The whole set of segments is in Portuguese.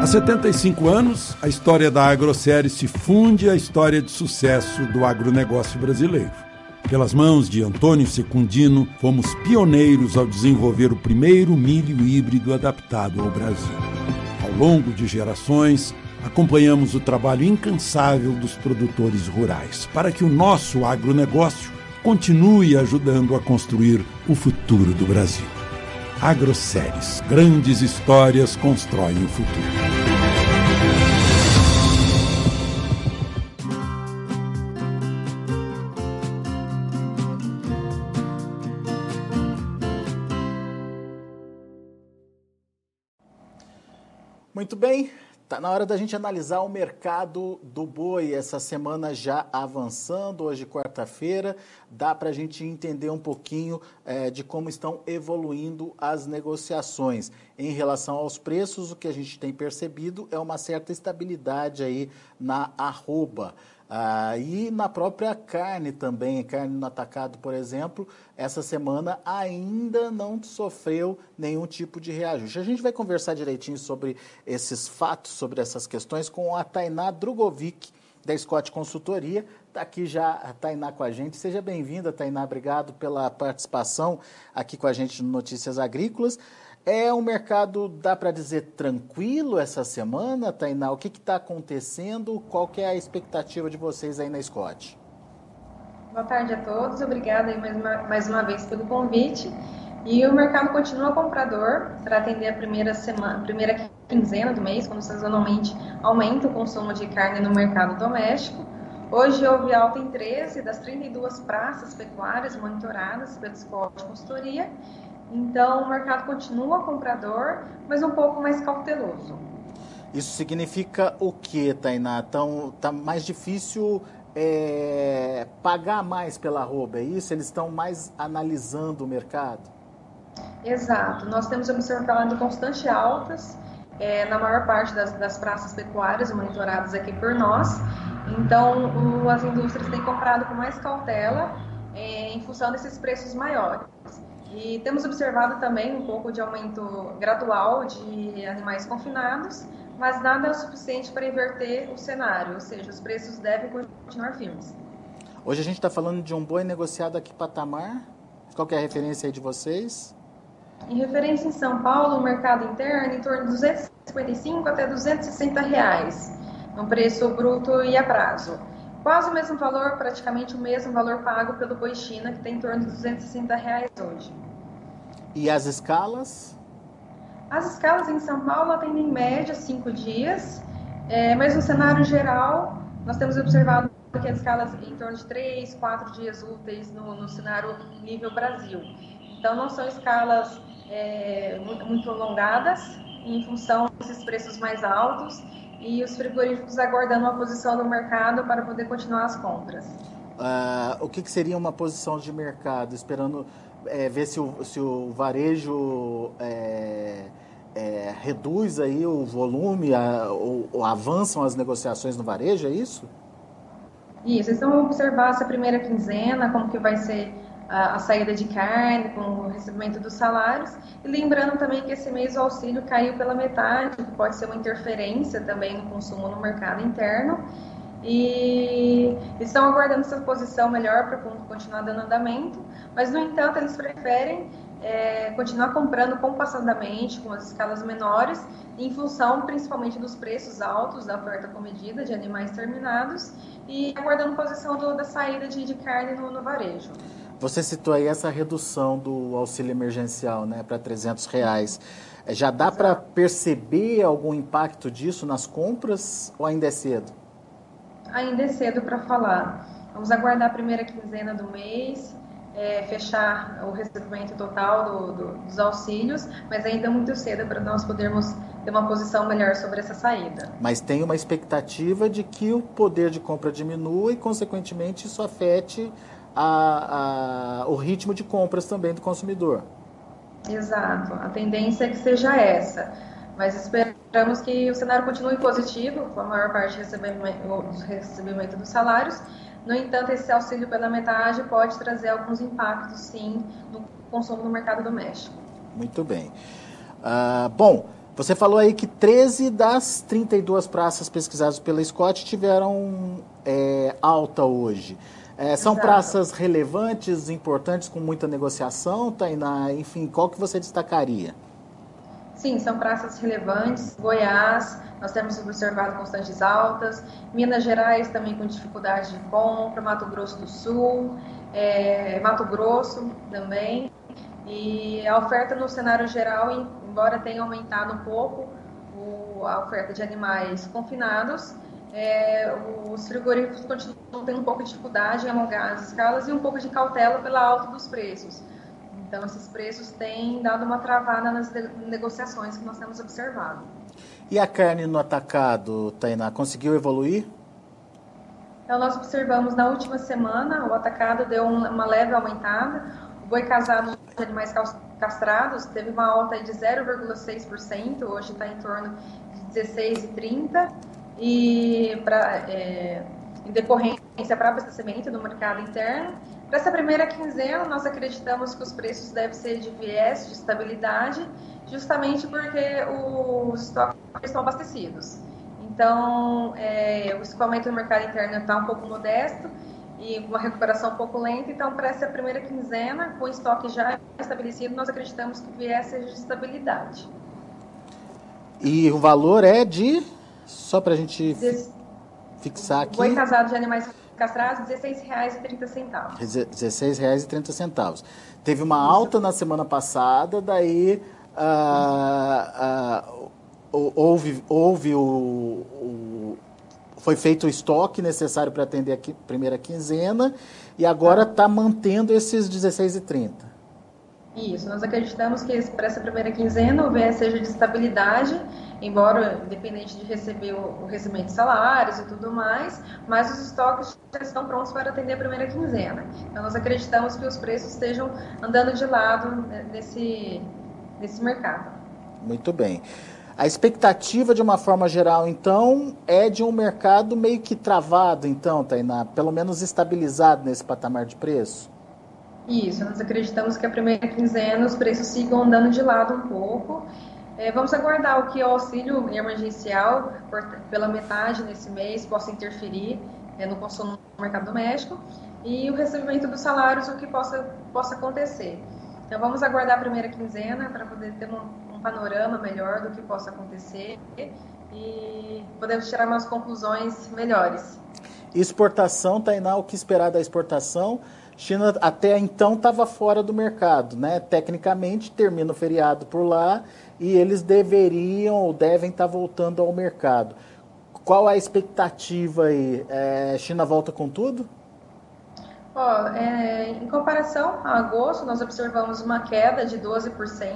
Há 75 anos, a história da Agroséries se funde à história de sucesso do agronegócio brasileiro. Pelas mãos de Antônio Secundino, fomos pioneiros ao desenvolver o primeiro milho híbrido adaptado ao Brasil. Ao longo de gerações, acompanhamos o trabalho incansável dos produtores rurais para que o nosso agronegócio continue ajudando a construir o futuro do Brasil. Agroséries, grandes histórias constroem o futuro. Muito bem, está na hora da gente analisar o mercado do boi. Essa semana já avançando, hoje quarta-feira, dá para a gente entender um pouquinho de como estão evoluindo as negociações. Em relação aos preços, o que a gente tem percebido é uma certa estabilidade aí na arroba. E na própria carne também, carne no atacado, por exemplo, essa semana ainda não sofreu nenhum tipo de reajuste. A gente vai conversar direitinho sobre esses fatos, sobre essas questões, com a Tainá Drogovic, da Scott Consultoria. Está aqui já a Tainá com a gente. Seja bem-vinda, Tainá. Obrigado pela participação aqui com a gente no Notícias Agrícolas. É um mercado, dá para dizer, tranquilo essa semana, Tainá? O que está acontecendo? Qual que é a expectativa de vocês aí na Scott? Boa tarde a todos, obrigada aí mais uma vez pelo convite. E o mercado continua comprador para atender a primeira quinzena do mês, quando sazonalmente aumenta o consumo de carne no mercado doméstico. Hoje houve alta em 13 das 32 praças pecuárias monitoradas pela Scott Consultoria. Então, o mercado continua comprador, mas um pouco mais cauteloso. Isso significa o quê, Tainá? Então, está mais difícil pagar mais pela arroba, é isso? Eles estão mais analisando o mercado? Exato. Nós temos observado constante altas na maior parte das praças pecuárias monitoradas aqui por nós. Então, as indústrias têm comprado com mais cautela em função desses preços maiores. E temos observado também um pouco de aumento gradual de animais confinados, mas nada é o suficiente para inverter o cenário, ou seja, os preços devem continuar firmes. Hoje a gente está falando de um boi negociado aqui patamar. Qual que é a referência aí de vocês? Em referência em São Paulo, o mercado interno em torno de R$ 255 até R$ 260, no preço bruto e a prazo. Quase o mesmo valor, praticamente o mesmo valor pago pelo boi China, que tem em torno de R$ 260 hoje. E as escalas? As escalas em São Paulo atendem em média 5 dias, mas no cenário geral, nós temos observado que as escalas em torno de 3, 4 dias úteis no cenário nível Brasil. Então, não são escalas muito alongadas, em função desses preços mais altos, e os frigoríficos aguardando uma posição no mercado para poder continuar as compras. O que seria uma posição de mercado? Esperando ver se o varejo reduz aí o volume, ou avançam as negociações no varejo, é isso? Isso, eles vão observar essa primeira quinzena, como que vai ser a saída de carne, com o recebimento dos salários, e lembrando também que esse mês o auxílio caiu pela metade, que pode ser uma interferência também no consumo no mercado interno, e estão aguardando essa posição melhor para continuar dando andamento, mas no entanto eles preferem continuar comprando compassadamente, com as escalas menores, em função principalmente dos preços altos da oferta comedida de animais terminados e aguardando posição da saída de carne no varejo. Você citou aí essa redução do auxílio emergencial, né, para R$ 300. Já dá para perceber algum impacto disso nas compras ou ainda é cedo? Ainda é cedo para falar. Vamos aguardar a primeira quinzena do mês, fechar o recebimento total dos auxílios, mas ainda é muito cedo para nós podermos ter uma posição melhor sobre essa saída. Mas tem uma expectativa de que o poder de compra diminua e, consequentemente, isso afete o ritmo de compras também do consumidor. Exato, a tendência é que seja essa, mas esperamos que o cenário continue positivo, com a maior parte do recebimento dos salários. No entanto, esse auxílio pela metade pode trazer alguns impactos, sim, no consumo no mercado doméstico. Muito bem. Bom, Você falou aí que 13 das 32 praças pesquisadas pela Scott tiveram alta hoje. São Exato. praças relevantes, importantes, com muita negociação, Tainá? Enfim, qual que você destacaria? Sim, são praças relevantes. Goiás, nós temos observado constantes altas. Minas Gerais também com dificuldade de compra. Mato Grosso do Sul, Mato Grosso também. E a oferta no cenário geral, embora tenha aumentado um pouco a oferta de animais confinados, os frigoríficos continuam tendo um pouco de dificuldade em alongar as escalas e um pouco de cautela pela alta dos preços. Então, esses preços têm dado uma travada nas negociações que nós temos observado. E a carne no atacado, Tainá, conseguiu evoluir? Então, nós observamos na última semana, o atacado deu uma leve aumentada. O boi casado de animais castrados teve uma alta de 0,6%, hoje está em torno de 16,30%. E em decorrência para abastecimento do mercado interno. Para essa primeira quinzena, nós acreditamos que os preços devem ser de viés, de estabilidade, justamente porque os estoques estão abastecidos. Então, o escoamento no mercado interno está um pouco modesto e uma recuperação um pouco lenta. Então, para essa primeira quinzena, com o estoque já estabelecido, nós acreditamos que o viés seja de estabilidade. E o valor é de... Só para a gente fixar aqui... Boi casado de animais castrados, R$ 16,30. R$ 16,30. Teve uma alta na semana passada, daí foi feito o estoque necessário para atender a primeira quinzena e agora está mantendo esses R$ 16,30. Isso, nós acreditamos que para essa primeira quinzena o viés seja de estabilidade, embora independente de receber o recebimento de salários e tudo mais, mas os estoques já estão prontos para atender a primeira quinzena. Então nós acreditamos que os preços estejam andando de lado nesse mercado. Muito bem. A expectativa, de uma forma geral, então, é de um mercado meio que travado, então, Tainá, pelo menos estabilizado nesse patamar de preço? Isso, nós acreditamos que a primeira quinzena os preços sigam andando de lado um pouco. Vamos aguardar o que o auxílio emergencial, pela metade nesse mês, possa interferir no consumo no mercado doméstico e o recebimento dos salários, o que possa acontecer. Então, vamos aguardar a primeira quinzena para poder ter um panorama melhor do que possa acontecer e podemos tirar umas conclusões melhores. Exportação, Tainá, o que esperar da exportação? China até então estava fora do mercado, né? Tecnicamente termina o feriado por lá e eles deveriam ou devem estar voltando ao mercado. Qual a expectativa aí? China volta com tudo? Em comparação a agosto, nós observamos uma queda de 12%,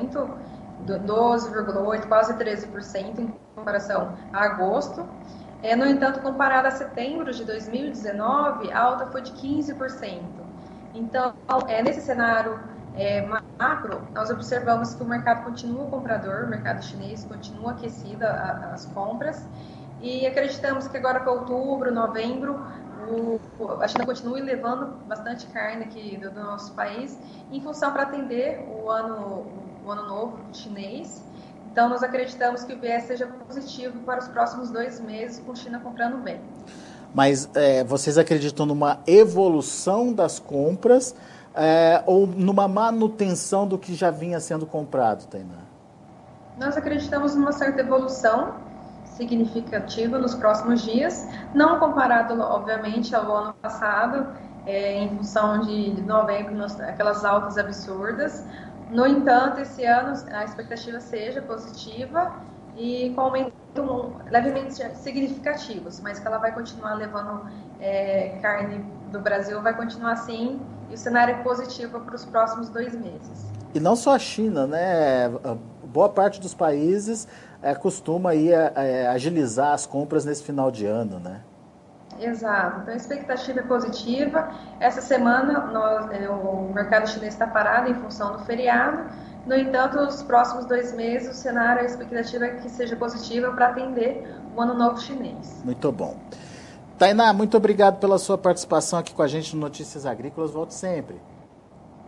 12,8%, quase 13% em comparação a agosto. No entanto, comparado a setembro de 2019, a alta foi de 15%. Então, nesse cenário macro, nós observamos que o mercado continua comprador, o mercado chinês continua aquecido as compras, e acreditamos que agora para outubro, novembro, a China continue levando bastante carne aqui do nosso país, em função para atender o ano novo chinês. Então, nós acreditamos que o viés seja positivo para os próximos 2 meses, com a China comprando bem. Mas vocês acreditam numa evolução das compras ou numa manutenção do que já vinha sendo comprado, Tainá? Nós acreditamos numa certa evolução significativa nos próximos dias, não comparado, obviamente, ao ano passado, em função de novembro, aquelas altas absurdas. No entanto, esse ano a expectativa seja positiva e com aumento levemente significativos, mas que ela vai continuar levando carne do Brasil, vai continuar assim, e o cenário é positivo para os próximos 2 meses. E não só a China, né? Boa parte dos países costuma aí, agilizar as compras nesse final de ano, né? Exato, então a expectativa é positiva. Essa semana o mercado chinês está parado em função do feriado. No entanto, os próximos 2 meses, o cenário, a expectativa é que seja positiva para atender o Ano Novo Chinês. Muito bom. Tainá, muito obrigado pela sua participação aqui com a gente no Notícias Agrícolas. Volte sempre.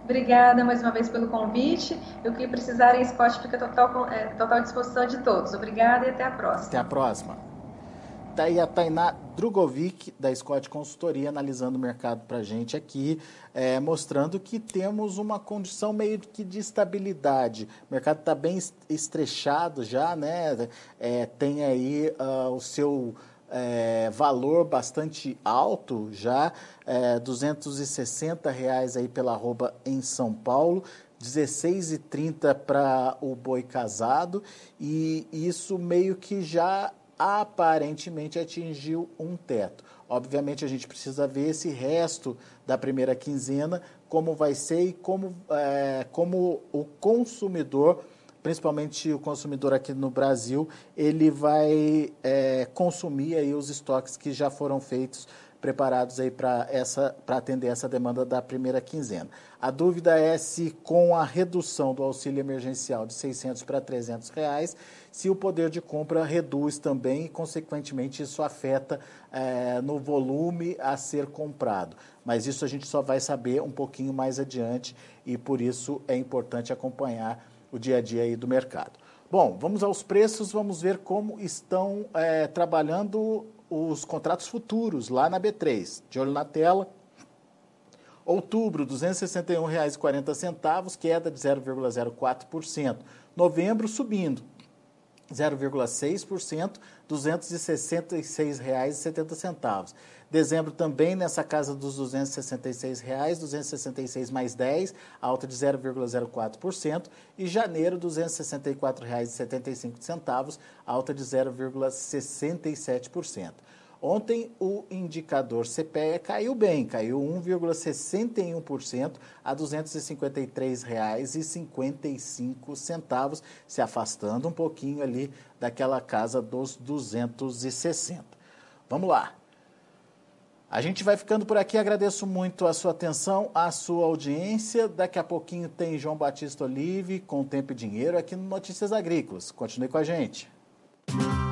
Obrigada mais uma vez pelo convite. E o que precisarem, Scott fica total disposição de todos. Obrigada e até a próxima. Até a próxima. Daí a Tainá Drugovic, da Scott Consultoria, analisando o mercado para a gente aqui, mostrando que temos uma condição meio que de estabilidade. O mercado está bem estrechado já, né? Tem aí o seu valor bastante alto já, R$260 aí pela arroba em São Paulo, 16,30 para o boi casado, e isso meio que já aparentemente atingiu um teto. Obviamente a gente precisa ver esse resto da primeira quinzena, como vai ser e como o consumidor, principalmente o consumidor aqui no Brasil, ele vai consumir aí os estoques que já foram feitos, preparados aí para atender essa demanda da primeira quinzena. A dúvida é se com a redução do auxílio emergencial de R$600 para R$300, se o poder de compra reduz também e, consequentemente, isso afeta no volume a ser comprado. Mas isso a gente só vai saber um pouquinho mais adiante e, por isso, é importante acompanhar o dia a dia aí do mercado. Bom, vamos aos preços, vamos ver como estão trabalhando os contratos futuros lá na B3. De olho na tela. Outubro, R$ 261,40, queda de 0,04%. Novembro, subindo 0,6%, R$ 266,70. Dezembro também nessa casa dos R$ 266, 266 mais 10, alta de 0,04%. E janeiro, R$ 264,75, alta de 0,67%. Ontem o indicador CPEA caiu bem, caiu 1,61% a R$ 253,55, se afastando um pouquinho ali daquela casa dos 260. Vamos lá. A gente vai ficando por aqui, agradeço muito a sua atenção, a sua audiência. Daqui a pouquinho tem João Batista Olive com Tempo e Dinheiro aqui no Notícias Agrícolas. Continue com a gente.